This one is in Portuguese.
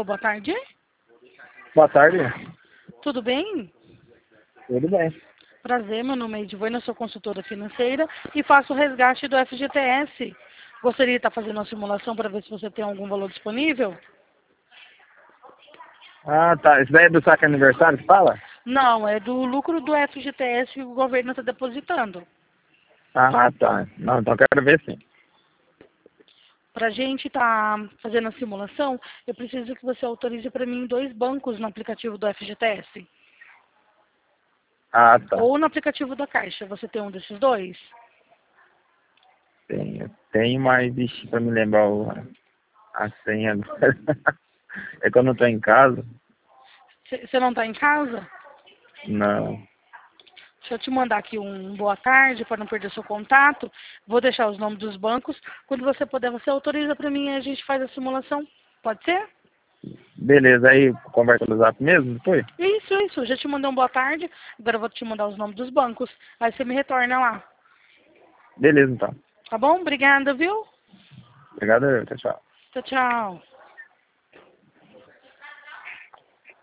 Alô, boa tarde. Boa tarde. Tudo bem? Tudo bem. Prazer, meu nome é Edivânia, sou consultora financeira e faço o resgate do FGTS. Gostaria de estar fazendo uma simulação para ver se você tem algum valor disponível? Ah, tá. Isso daí é do saque aniversário que fala? Não, é do lucro do FGTS que o governo está depositando. Ah, tá. Não, então eu quero ver sim. Para a gente estar fazendo a simulação, eu preciso que você autorize para mim 2 bancos no aplicativo do FGTS. Ah, tá. Ou no aplicativo da Caixa. Você tem um desses 2? Tenho, mas, vixe, pra me lembrar a senha agora. É que eu não tô em casa. Você não está em casa? Não. Deixa eu te mandar aqui um boa tarde para não perder seu contato. Vou deixar os nomes dos bancos. Quando você puder, você autoriza para mim e a gente faz a simulação. Pode ser? Beleza, aí conversa no zap mesmo depois? Isso. Já te mandei um boa tarde. Agora eu vou te mandar os nomes dos bancos. Aí você me retorna lá. Beleza, então. Tá bom? Obrigada, viu? Obrigado, tchau, tchau. Tchau, tchau.